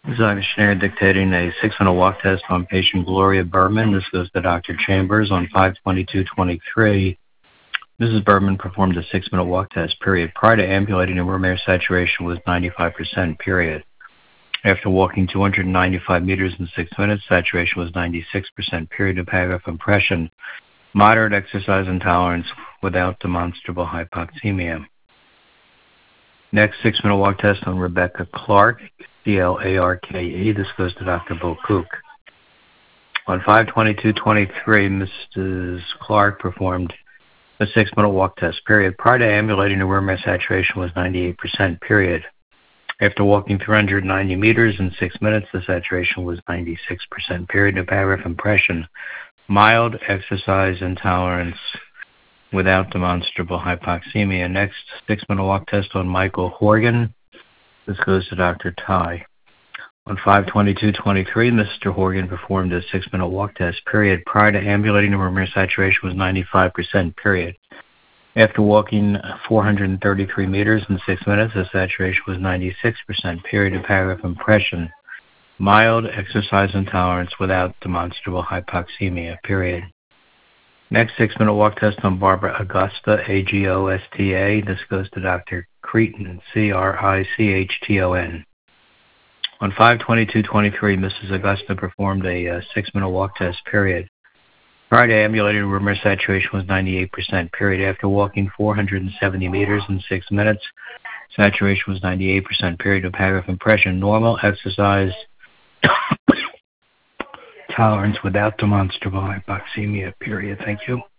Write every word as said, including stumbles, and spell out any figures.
Zyme Schneider dictating a six-minute walk test on patient Gloria Berman. This goes to Doctor Chambers on five twenty-two twenty-three. Missus Berman performed a six-minute walk test, period. Prior to ambulating, her room air saturation was ninety-five percent, period. After walking two hundred ninety-five meters in six minutes, saturation was ninety-six percent, period. Of paragraph impression. Moderate exercise intolerance without demonstrable hypoxemia. Next, six-minute walk test on Rebecca Clark, C L A R K E. This goes to Doctor Bill Cook. On five twenty-two twenty-three, Missus Clark performed a six-minute walk test, period. Prior to ambulating, her room air saturation was ninety-eight percent, period. After walking three hundred ninety meters in six minutes, the saturation was ninety-six percent, period. Of paragraph impression. Mild exercise intolerance without demonstrable hypoxemia. Next, six-minute walk test on Michael Horgan. This goes to Doctor Ty. On five twenty-two twenty-three, Mister Horgan performed a six-minute walk test, period. Prior to ambulating, the room air saturation was ninety-five percent, period. After walking four hundred thirty-three meters in six minutes, the saturation was ninety-six percent, period. Of paragraph impression. Mild exercise intolerance without demonstrable hypoxemia, period. Next, six-minute walk test on Barbara Augusta, A G O S T A. This goes to Doctor Creton, C R I C H T O N. On five twenty-two twenty-three, Missus Augusta performed a uh, six-minute walk test, period. Prior to ambulating, room air saturation was ninety-eight percent, period. After walking four hundred seventy meters in six minutes, saturation was ninety-eight percent, period. Of paragraph impression. Normal exercise tolerance without demonstrable hypoxemia, period. Thank you.